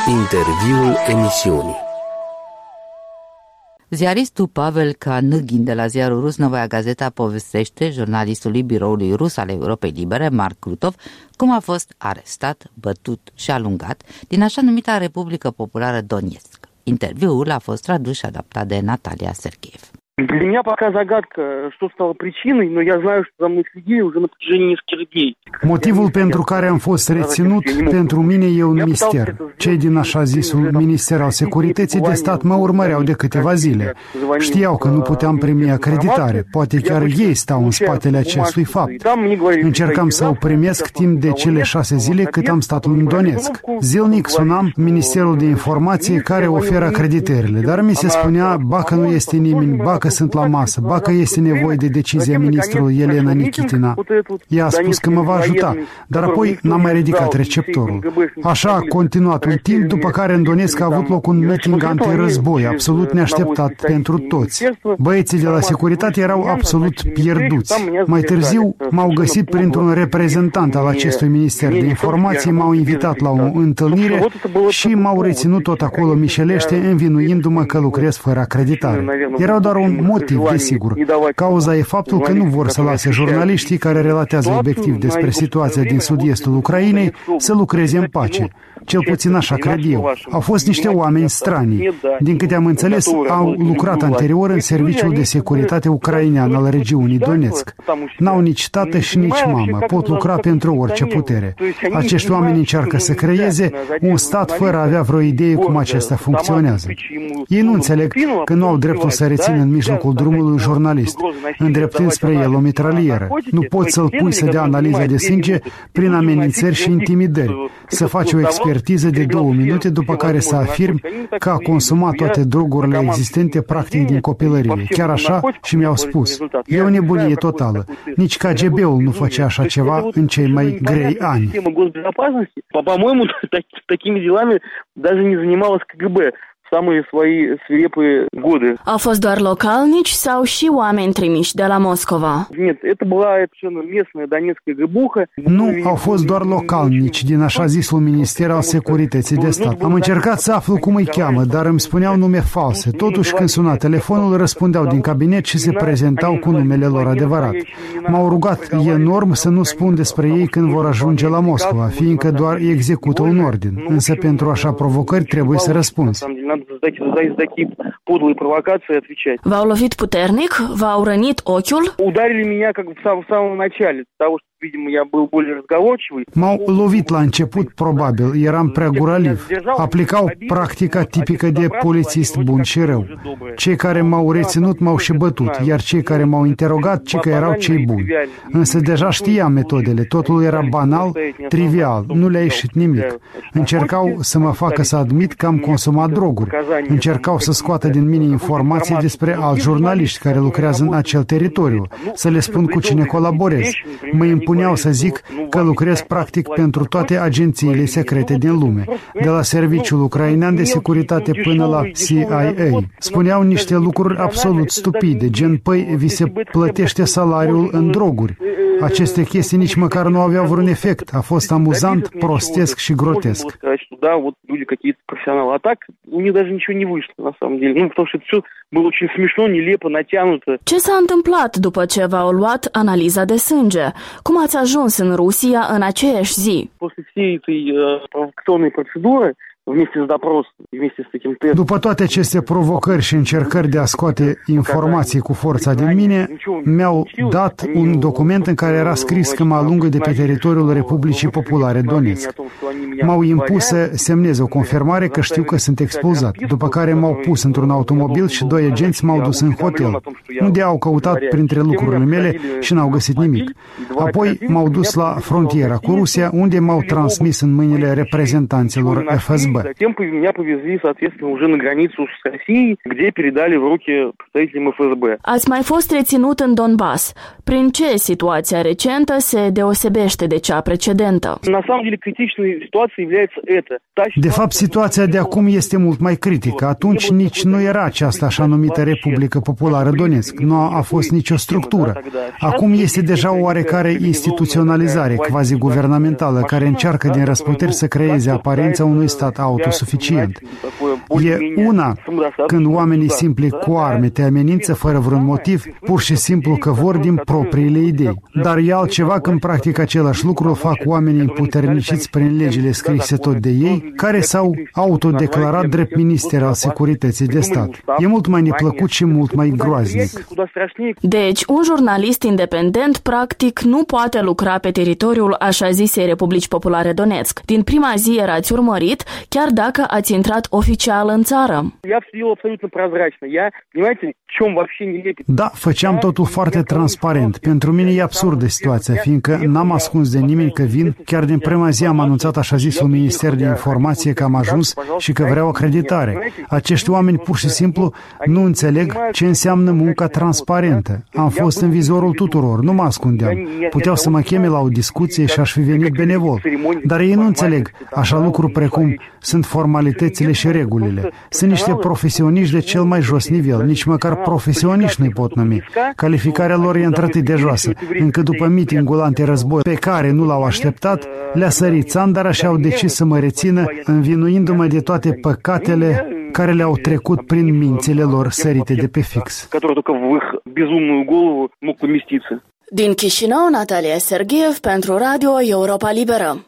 Interviul emisiunii. Ziaristul Pavel Kanygin de la ziarul rus Novaia Gazeta povestește jurnalistului biroului rus al Europei Libere, Mark Krutov, cum a fost arestat, bătut și alungat din așa numita Republică Populară Donetsk. Interviul a fost tradus și adaptat de Natalia Sergeev. Для меня пока загадка, что стало причиной, но я знаю, что за мной следили уже на протяжении нескольких дней. Motivul pentru care am fost reținut pentru mine e un mister. Cei din așa zisul Minister al Securității de Stat mă urmăreau de câteva zile. Știau că nu puteam primi acreditare, poate chiar ei stau în spatele acestui fapt. Încercam să o primesc timp de cele 6 zile cât am stat în Donetsk. Zilnic sunam Ministerul de Informație care oferă acreditările, dar mi se spunea, ba că nu este nimeni, ba că sunt la masă, ba că este nevoie de decizia ministrului Elena Nikitina. Ea a spus că mă va ajuta, dar apoi n-am mai ridicat receptorul. Așa a continuat un timp, după care în Donetsk a avut loc un meeting antirăzboi, absolut neașteptat pentru toți. Băieții de la securitate erau absolut pierduți. Mai târziu m-au găsit printr-un reprezentant al acestui Minister de Informații, m-au invitat la o întâlnire și m-au reținut tot acolo mișelește, învinuindu-mă că lucrez fără acreditare. Era doar un motiv, desigur. Cauza e faptul că nu vor să lase jurnaliștii care relatează obiectiv despre situația din sud-estul Ucrainei să lucreze în pace. Cel puțin așa cred eu. Au fost niște oameni strani. Din câte am înțeles, au lucrat anterior în serviciul de securitate ucrainean al regiunii Donetsk. N-au nici tată și nici mamă. Pot lucra pentru orice putere. Acești oameni încearcă să creeze un stat fără a avea vreo idee cum acesta funcționează. Ei nu înțeleg că nu au dreptul să rețină în mijlocul drumului un jurnalist, îndreptând spre el o mitralieră. Nu poți să-l pui să dea analiza de sânge prin amenințări și intimidări, să faci o expertiză de 2 minute, după care să afirmi că a consumat toate drogurile existente practic din copilărie. Chiar așa și mi-au spus. E o nebunie totală. Nici KGB-ul nu făcea așa ceva în cei mai grei ani. По-моему, такими делами даже не занималась КГБ. Самые свои свирепые годы. Au fost doar localnici sau și oameni trimiși de la Moscova? Нет, это была совершенно местная донецкая ГБУха. Nu, au fost doar localnici din așa zisul Minister al Securității de Stat. Am încercat să aflu cum îi cheamă, dar îmi spuneau nume false. Totuși, când suna telefonul, răspundeau din cabinet și se prezentau cu numele lor adevărat. M-au rugat enorm să nu spun despre ei când vor ajunge la Moscova, fiindcă doar execută un ordin. Însă pentru așa provocări trebuie să răspunzi. V-au lovit puternic? V-au rănit ochiul? Ударили меня как в самом начале, того что, видимо, я был более разговорчивый. M-au lovit la început, probabil, eram prea guraliv. Aplicau practica tipică de polițist bun și rău. Cei care m-au reținut m-au și bătut, iar cei care m-au interogat, ci că erau cei buni. Însă deja știam metodele, totul era banal, trivial, nu le-a ieșit nimic. Încercau să mă facă să admit că am consumat droguri. Încercau să scoată din mine informații despre alți jurnaliști care lucrează în acel teritoriu, să le spun cu cine colaborez. Mă impuneau să zic că lucrez practic pentru toate agențiile secrete din lume, de la Serviciul Ucrainean de Securitate până la CIA. Spuneau niște lucruri absolut stupide, gen, păi, vi se plătește salariul în droguri. Aceste chestii nici măcar nu aveau vreun efect. A fost amuzant, prostesc și grotesc. Да, вот люди какие-то профессионалы. А так у них даже ничего не вышло, на самом деле. Ну, потому что это все было очень смешно, нелепо, натянуто. Ce s-a întâmplat după ce v-au luat analiza de sânge? Cum ați ajuns în Rusia în aceeași zi? После всей этой провокационной процедуры, вместе с допросом, вместе с этим тестом. După toate aceste provocări și încercări de a scoate informații cu forța din mine, mi-au dat un document în care era scris că mă alungă de pe teritoriul Republicii Populare Donetsk. M-au impus să semnez o confirmare că știu că sunt expulzat, după care m-au pus într-un automobil și 2 agenți m-au dus în hotel, unde au căutat printre lucrurile mele și n-au găsit nimic. Apoi m-au dus la frontiera cu Rusia, unde m-au transmis în mâinile reprezentanților FSB. Затем меня повезли, соответственно, уже на границу с Россией, где передали в руки представителям ФСБ. Ați mai fost reținut în Donbass. Prin ce situația recentă se deosebește de cea precedentă? На самом деле критичной ситуации ситуации является это. De fapt, situația de acum este mult mai critică. Atunci nici nu era această așa numită Republică Populară Donetsk. Nu a fost nicio structură. Acum este deja o oarecare instituționalizare quasi-guvernamentală care încearcă din răsputeri să creeze aparența unui stat autosuficient. E una când oamenii simpli cu arme te amenință fără vreun motiv, pur și simplu că vor din propriile idei. Dar e altceva când practic același lucru îl fac oamenii împuterniciți prin legile scrise tot de ei, care s-au autodeclarat drept minister al securității de stat. E mult mai neplăcut și mult mai groaznic. Deci, un jurnalist independent practic nu poate lucra pe teritoriul așa zisei Republici Populare Donetsk. Din prima zi erați urmărit, chiar dacă ați intrat oficial în țară. Da, făceam totul foarte transparent. Pentru mine e absurdă situația, fiindcă n-am ascuns de nimeni că vin. Chiar din prima zi am anunțat așa zisul Minister de Informație că am ajuns și că vreau acreditare. Acești oameni pur și simplu nu înțeleg ce înseamnă munca transparentă. Am fost în vizorul tuturor, nu mă ascundeam. Puteau să mă cheme la o discuție și aș fi venit benevol. Dar ei nu înțeleg așa lucruri precum sunt formalitățile și regulile. Sunt niște profesioniști de cel mai jos nivel, nici măcar profesioniști nu-i pot numi. Calificarea lor e într-atât de joasă, încât după mitingul antirăzboi pe care nu l-au așteptat, le-a sărit țandara și au decis să mă rețină, învinuindu-mă de toate păcatele care le-au trecut prin mințile lor sărite de pe fix. Din Chișinău, Natalia Sergeev pentru Radio Europa Liberă.